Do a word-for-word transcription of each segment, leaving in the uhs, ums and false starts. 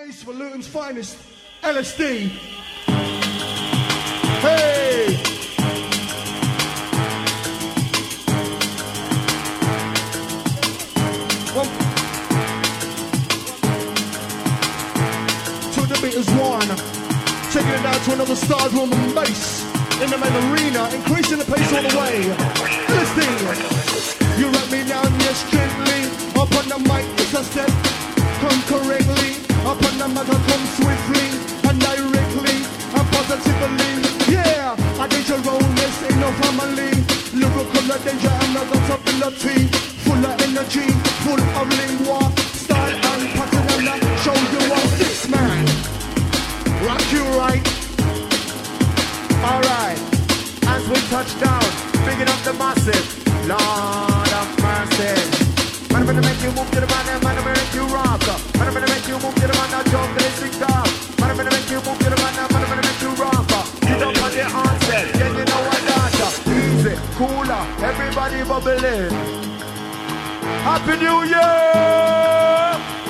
Bass for Luton's finest, L S D. Hey! One. To the beat is one. Taking it down to another star drum and bass. In the main arena, increasing the pace all the way. L S D. You wrap me down, yes, gently. Up on the mic, it's a step. Come correctly. Up on the mic, I come swiftly and directly and positively. Yeah, I danger rollness, ain't no family. Lyrical danger and another ability. Full of energy, full of lingua. Style and pattern and I show you what this man. Rock you right. Alright, as we touch down, picking up the massive. Lord of mercy. Man, I'm gonna make you move to the man, man, I'm gonna make you rock. Man, I'm gonna make you move to the man, now jump to the sing up. Man, I'm gonna make you move to the man, man, I'm gonna make you rock. You don't want the answer, then you know what that. Easy, cooler, everybody bubbling. Happy New Year!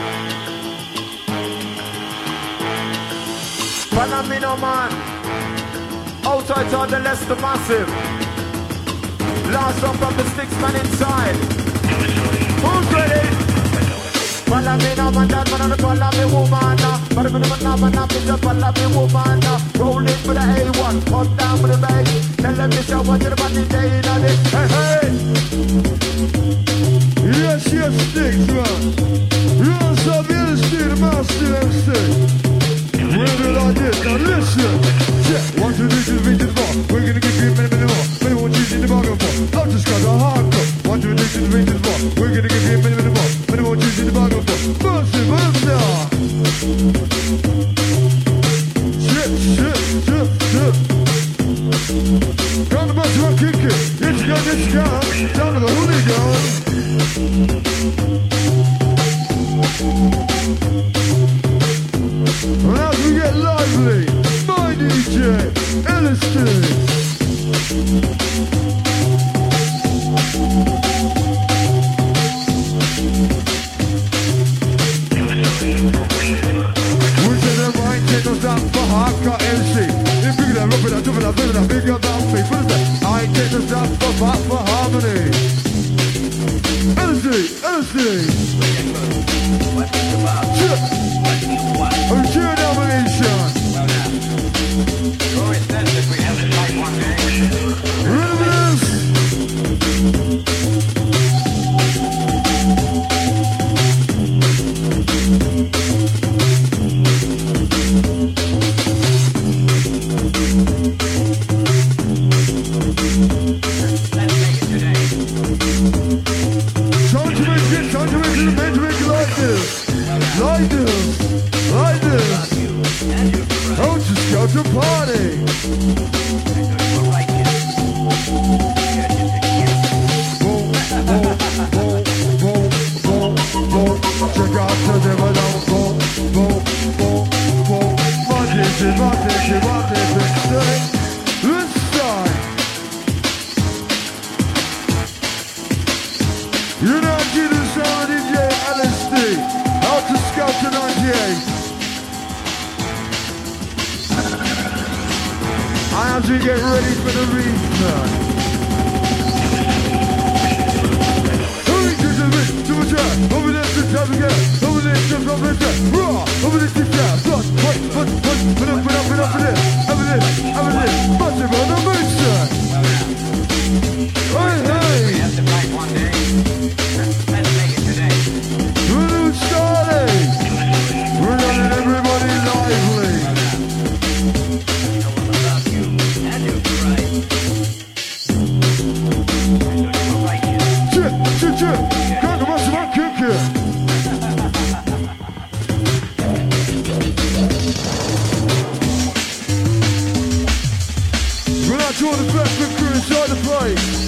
Follow me no man. Outside on the Leicester Massive. Last one from the sticks man inside. Who's ready? Follow me now, man, that man on the follow me woman. But I'm gonna man, man, man, just follow me woman. Rolling for the A one, up down for the bass. Tell them this I want you to body day in on it. Hey, hey! Yes, yes, sticks, man. Yes, I'm here to see the master M C. Ready like this, now listen. Yeah, one, two, three, two, three, to the bar. We're gonna give you a minute, minute more. Minute one, two, in the bargain for. I've just got a hardcore. One, two, three, two, three, to the bar. We're gonna give you a minute, minute more. Minute one, two, in the bargain for. Mercy, mercy. Shit, shit, shit, shit. Down the bus, we're kicking. It's gun, it's gun. Down to the hooligan. And as we get lively, my D J, L S D. We say the right take us down for hardcore M C. If you can rub it out, jump it out, live it out, big up down me. What is that? I take us down for back for harmony. L S D, L S D. A pure domination. Rhythms. Time to make it, time to make it, make it like this. Like this, like this. Don't just go to party. Boom, boom, boom, boom, boom, boom. Check out the devil down. Boom, boom, boom, boom. My D J, my D J, my D J. This time. You're not getting sound D J L S D. Out to Scout to ninety-eight. I have to get ready for the return. Hurry to the ring, to the track. Over there to time again. Over there to jump over the track. Raw, over there to jab. Blood, what, what, what, put up, put up, put up, put up. Over there, over there. Massive on the mixer. Hey, hey. We have to fight one day. Let's make it today. We're starting. We're running everybody lively. Chip, chip, chip. Can't come on, come kick here. We're not doing the best with crew inside the place.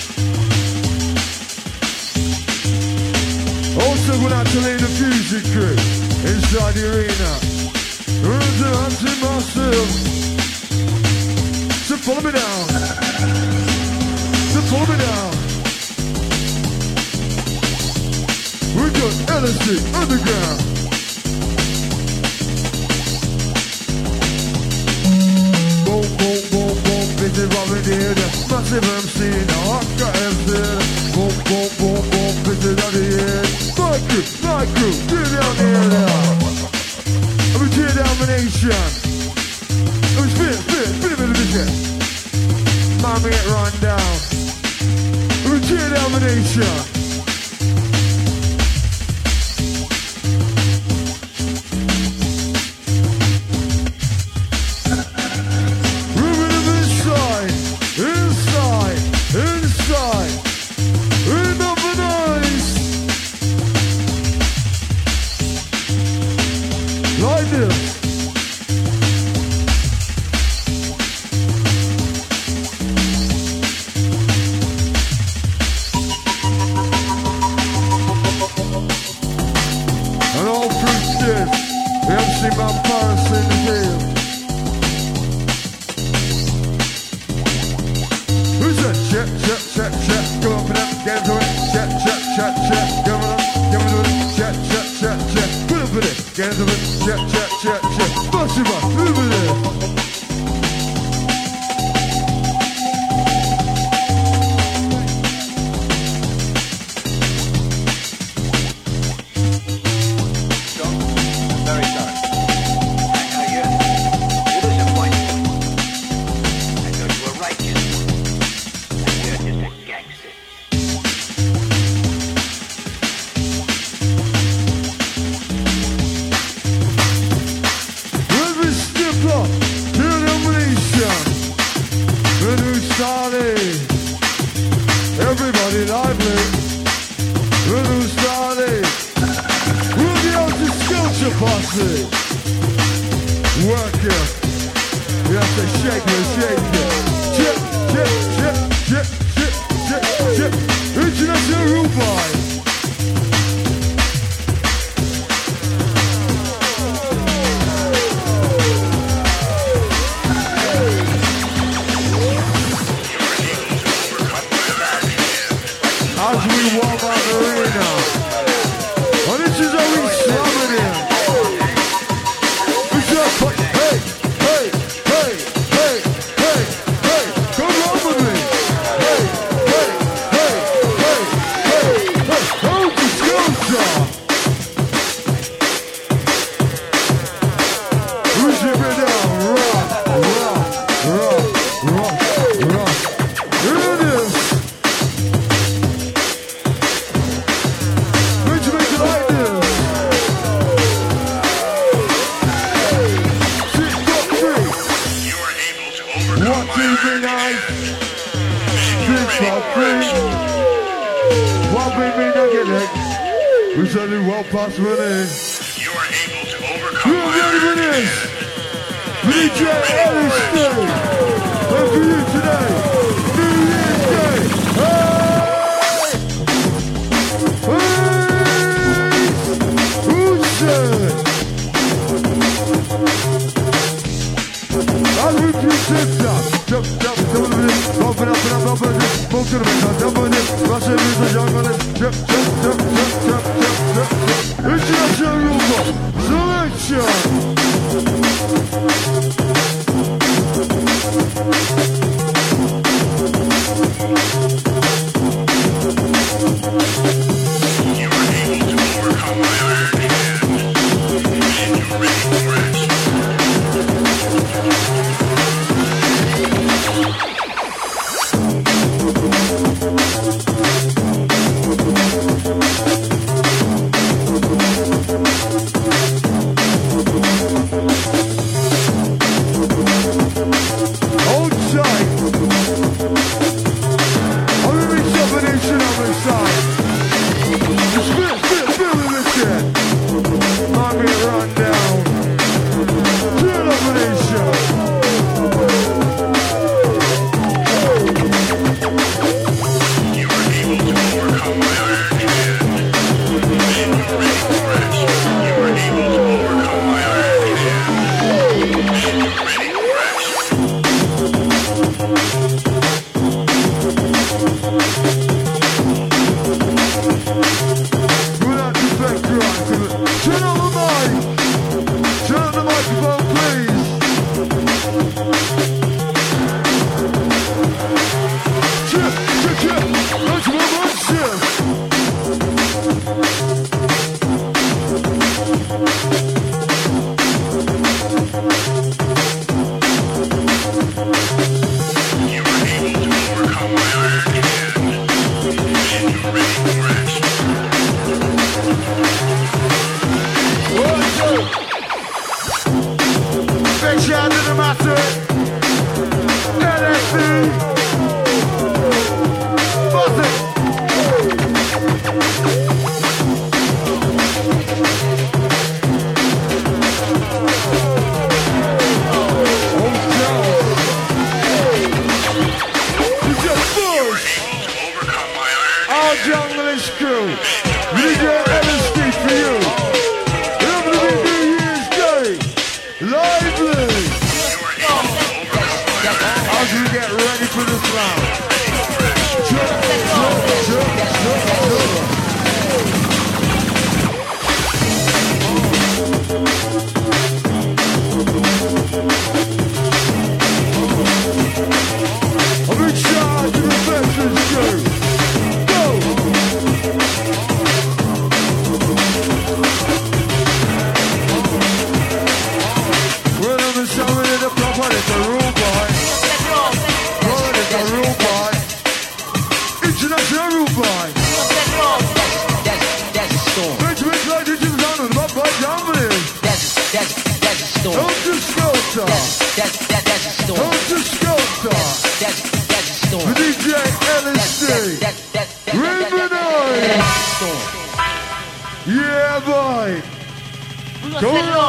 Also, we're not telling the music crew inside the arena. We're dancing myself. So follow me down. So follow me down. We got L S D underground. massive M C, now I got M C. Boom, boom, boom, boom, bitches on the head. My crew, my crew, tear down the air now. Let me tear down the nation. Let me spin, spin, spin a bit of this. Mommy get run down. Let me tear down the nation.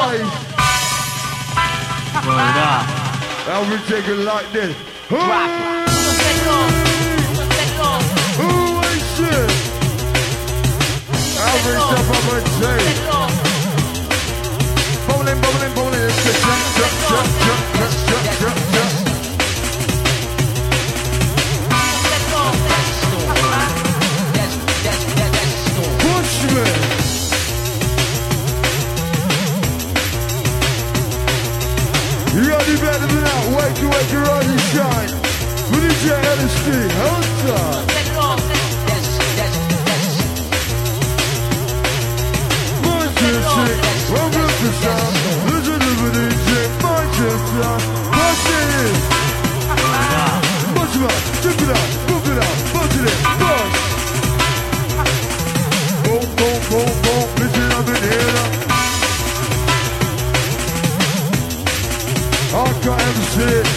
way. I'll be taking like this. Who is it? I'll be stuff on my tape. Bowling, bowling, bowling. It's just jump, jump, jump, jump, jump, jump, jump, jump. Bushman. You gotta be better than that. Wake you, wake your eyes and shine. With D J L S D, outside. Manchester, welcome to sound. Listen to the D J, Manchester. Manchester. Bunch it up, strip it out, move it out, bunch it in, bunch. Boom, boom, boom, boom, listen up in here. I can't ever see it.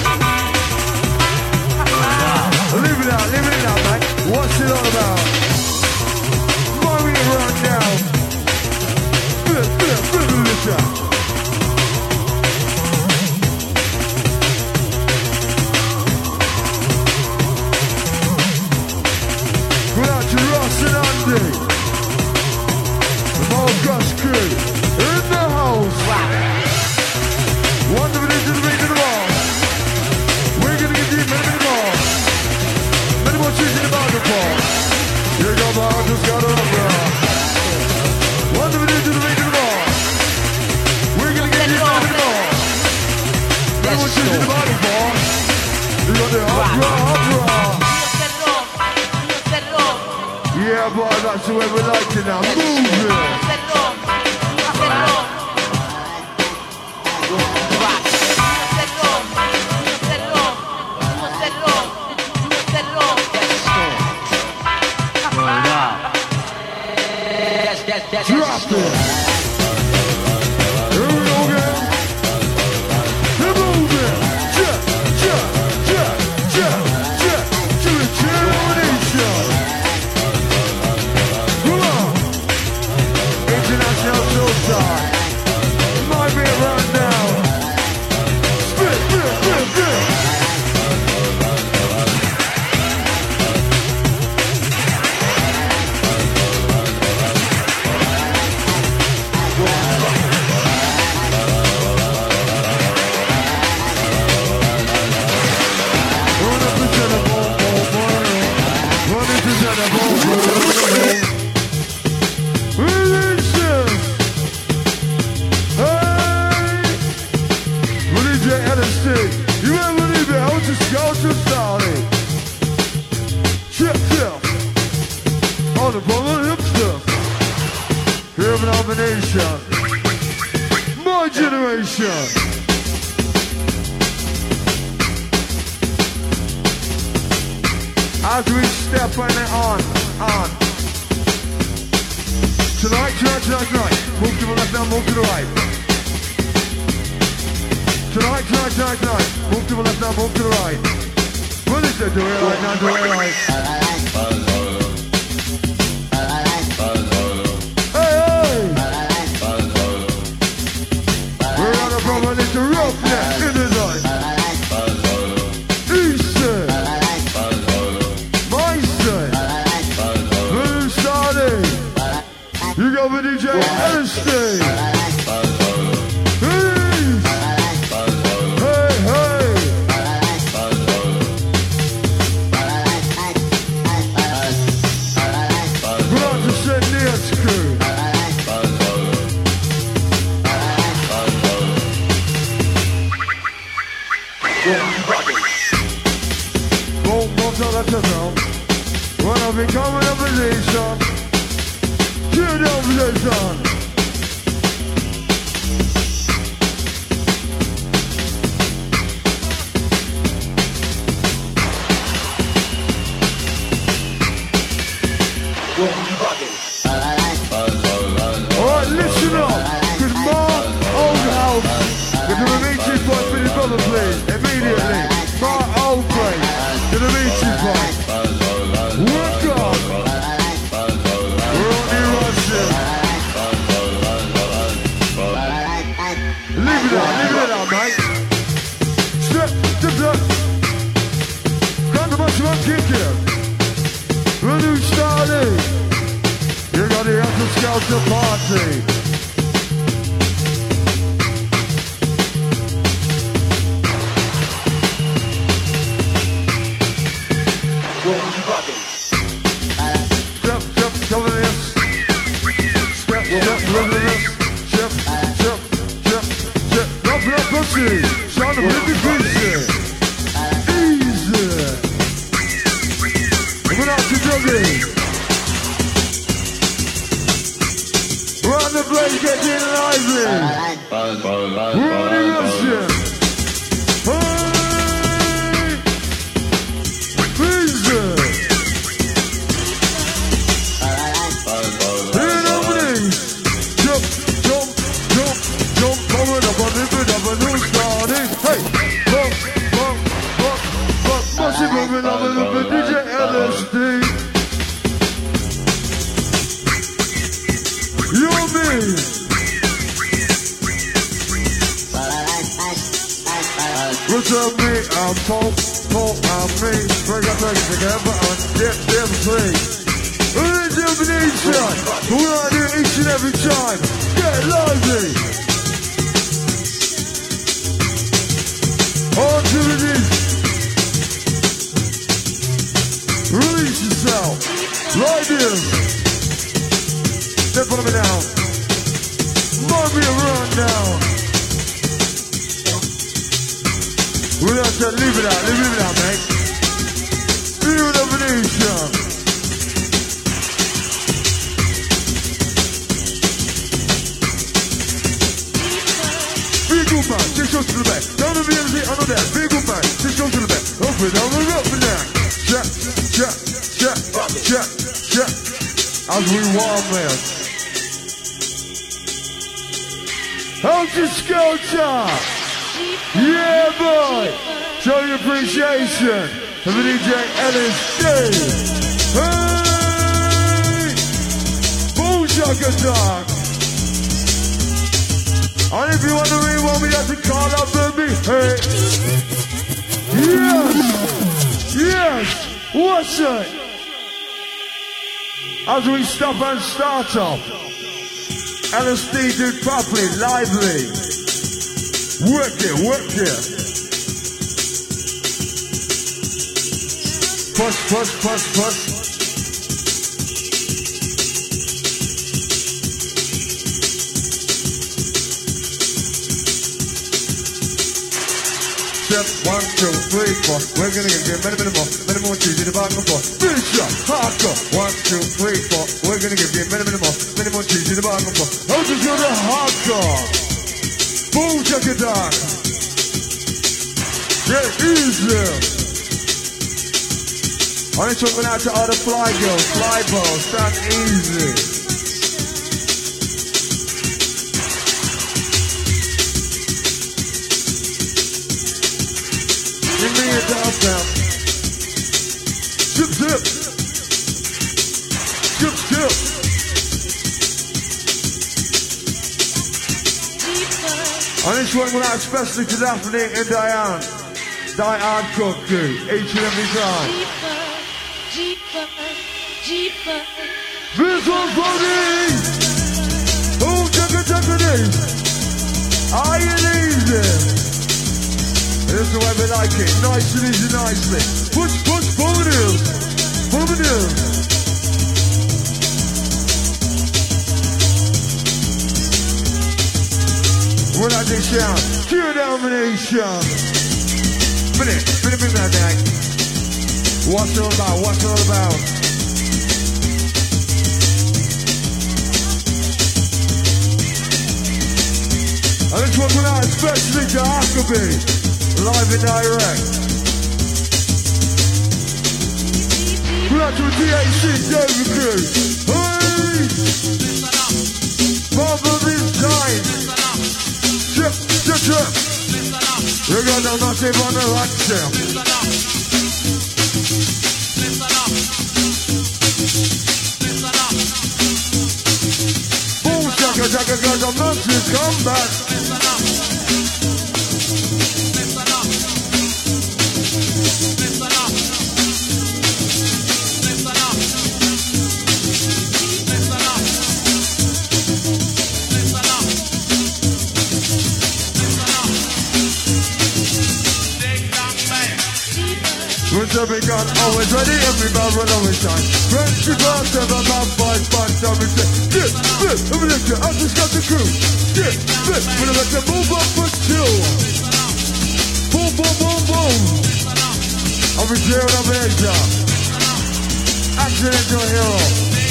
Leave it out, leave it out, mate. What's it all about? Moving it right now. Feel, feel, feel this out. Without your Ross and Andy. The whole Gus crew in the house. One of it into the ring to the ball. We're gonna get deep, many, many more. Many more cheese in the ball. Here go the heart, just got it up, bro. One of it into the ring to the ball. We're gonna get deep, many, many more. Many more cheese in the ball. You got the opera, opera. Yeah, boy, that's the way we like it now. Move it. Drop it. Here we go again. They're moving. Jump, jump, jump, jump, jump to the generation. Come on. International Showtime. Might be around now. Spit, spit, spit, spit. My generation. As we step on it on, on. Tonight, tonight, tonight, tonight. Move to the left now, move to the right. Tonight, tonight, tonight, tonight. Move to the left now, move to the right. What is it? Do it right now, do it right. Brother, it's a roughneck in the night. Easton, Meister, Blue Starting. You go with D J Ernestine. Peace. Hey, hey. We're on to Saint Neots crew. Boom, boom, so that's it now. When I become an opposition, to the opposition. Alright, listen up, cause Mark Oldhouse, with the Remedici point for the brother, please, immediately. Mark Oldhouse, to the Remedici point. Work on. We're on the Russian. Leave it out, leave it out, mate. Step, step, step. Come to my drum kick here. When you started, you got the Hunter Skelter party. Step, step, cover this. Step, step, cover this. Step, step, step, step. Drop your pussy. Sound of fifty pieces. Easy. We're out to Dougie. Run the place, get in lively. We're on the Russian. Hey! Easy. D J L S D. You and me. What's up, me? I'm Pope, Pope, I'm me. Bring our things together and dip, dip, free. Rejuvenation. We're out here each and every time. Get lively. On to the knee. Release yourself. Right here. Step on me down. Move me around now. We're not to leave it out. Leave it out, mate. Feel the Venetian. Big good man. Six goes to the back. Down the V M Z under that. Big good man. Six goes to the back. Open, down, and up and down. Check, check, check, check, check. As we warm man. How's your sculpture? Yeah, boy. Show your appreciation for the D J L S D. Hey! Boom shaka dog. And if you want to read what we have to call up, baby, hey. Yes! Yes! What's it? As we stop and start off, L S D do it properly, lively. Work it, work it. Push, push, push, push. Step one, two, three, four. We're gonna give you many, many more, many more tunes in the back and forth. Finish up, hardcore. One, two, three, four. We're gonna give you many, many more, many more tunes in the back and forth. How to go to hardcore? Boom, check it out. Get easy. I'm talking out to all the fly girls, fly balls, stand easy. Give me a dance now. Zip, zip. Skip, skip. And this one went out especially to Daphne and Diane. Diane Cookie, each and every time. Jeeper, jeeper. This one's for me. Oh, check it, check it in. Are you easy? This is the way we like it. Nice and easy, nicely. Push, push, pull it in. Pull it in. We're not this down. Pure domination. Minute, minute, minute, minute. What's it all about? What's it all about? And this one went out especially to Huckabee. Live and direct. We're out to a D H C David Crew. Hey! Bob of his time. Chip, chip, chip. We're gonna not save on the rock shelf. Boom, shaka, shaka, cause I'm not to come back. every gun, always ready, every barrel always shine. Twenty four seven, man, five, five, seven, six. Dip, dip, I'm gonna let you, I've just got the crew. Dip, dip, I'm gonna let you move up for two. Boom, boom, boom, boom. I'll be here on the edge, accidental hero.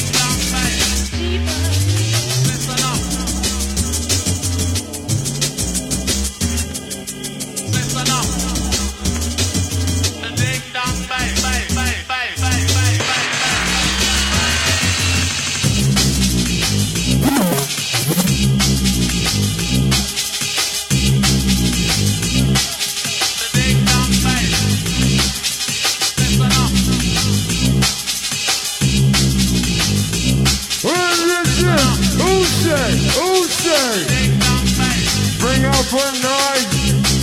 Bring up for noise.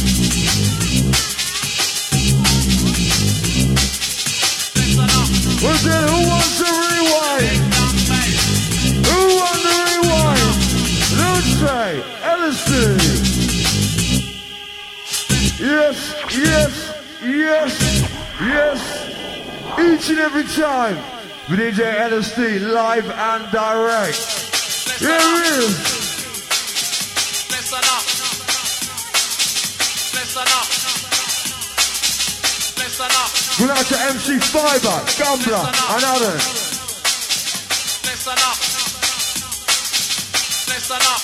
What's it? Who wants to rewind? Who wants to rewind? Luce, Ellison. Yes, yes, yes, yes. Each and every time. With D J L S D live and direct. Here it is. Listen up. Listen up. Listen up. Good night to M C Fiber, Gambler, and others. Listen up. Listen up.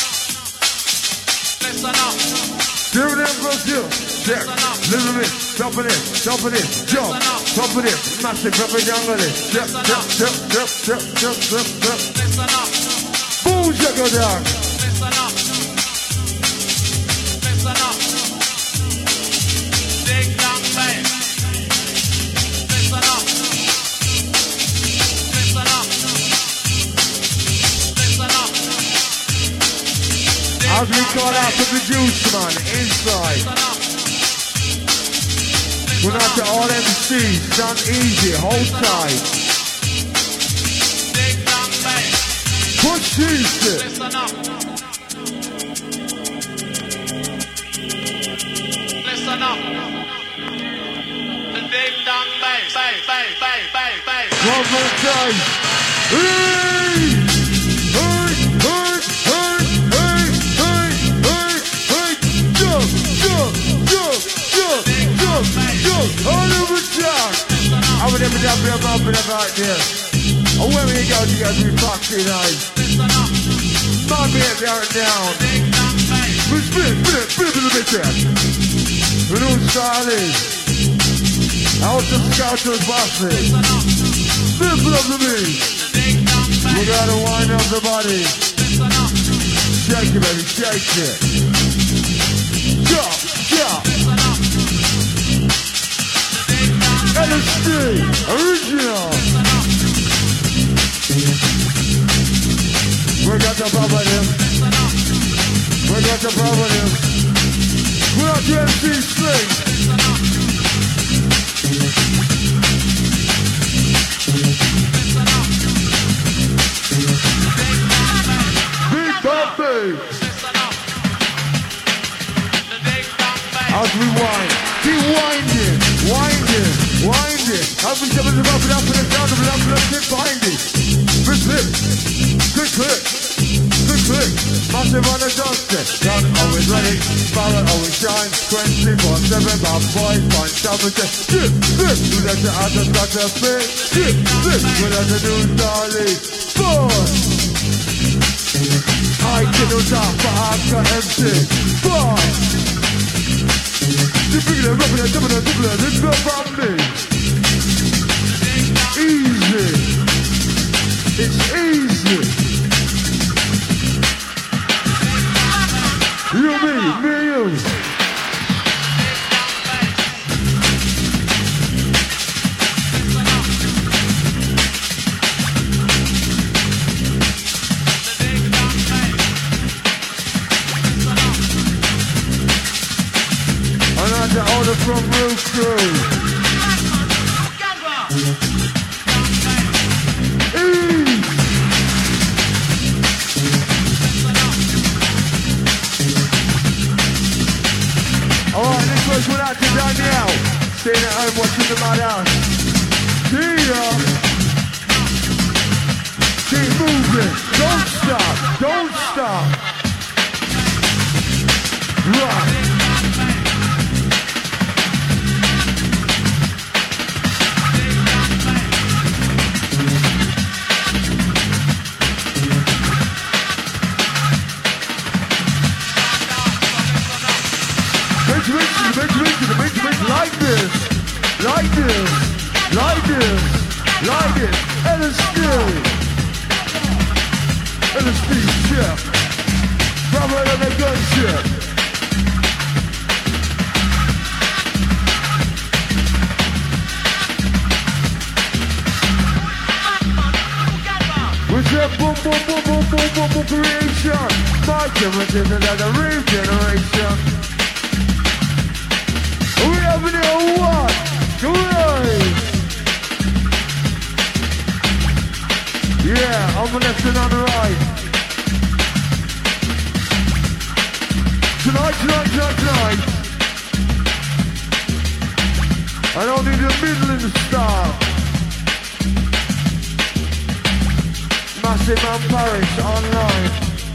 Listen up. Give them for you. Check. Little bit. Top of it. Top of it. Jump. Top of it. Massive propaganda. Jump. Jump. Jump. Jump. Jump. Jump. Jump. Jump. Listen up. Boom. Check it down. Listen up. Listen up. Ding dong bang. Listen up. Listen up. Listen up. As we call out to the juice man inside. Good night to all M Cs. Stand easy. Hold tight. Ding dong bang. Push easy. Listen up. Listen up. The ding dong bang, bang, bang, bang, bang, bang. One more time. Hey! Hey! Hey! Hey! Hey! Hey! Hey! Hey! Jump! Jump! Jump! Jump! Jump! Jump! All over town. I would never done be about it about this. Oh, where you go, you guys be foxy nice. My man down down. Spin, spin, spin, spin a little bit there. We don't style it. Out the scout to the bosses. Listen up to me. We gotta wind up the body. Shake it, baby, shake it. Jump, jump. L S D, original. We got the problem. We got the problem. We got the M C Sling. Big Bumpy. As we wind, keep winding, winding, winding. As we jump it up and up and down and up and up and find it. Click, click, click, click, click, click. Massive on the dusty. Gun always ready, barrel always shine. twenty-four seven, bad boys, find something to dip, dip. We let the others got their fit. Dip, dip. We let the new Charlie. Boy. I can do that for Oscar M C. Boy. You bring it up and up and up and up. It's not from me. Easy. It's easy. You, me, me, you. Another order from Roof Crew. Alright, this one's went out to Danielle. Staying at home watching the madhouse. Here. Keep moving. Don't stop. Don't stop. Right. Make it, make it, make it, make it, make it like this, like this, like this, like this. L S D, L S D ship, Bravo and the gunship. We said boom, boom, boom, boom, boom, boom, boom, creation. My generation, another regeneration. We have it in one, great. Yeah, on the left and on the right. Tonight, tonight, tonight, tonight. I don't need a middling star. Massive Man Paris online.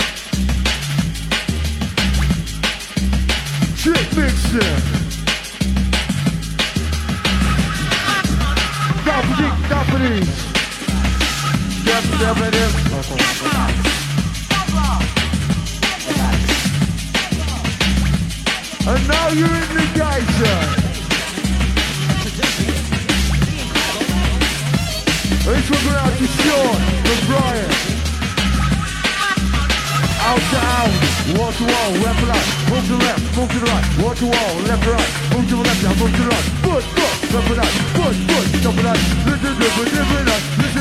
Chip mixer. Dappity, dappity. Dap, dap, dap. And now you're in the geyser. This one's going out to Sean, from Brian. Out to out, wall to wall, left to right, move to the left, move to the right, wall to wall, left to right, move to the left, now move to the right, foot, foot, jump it out, foot, foot, jump it out, listen, listen, listen, listen,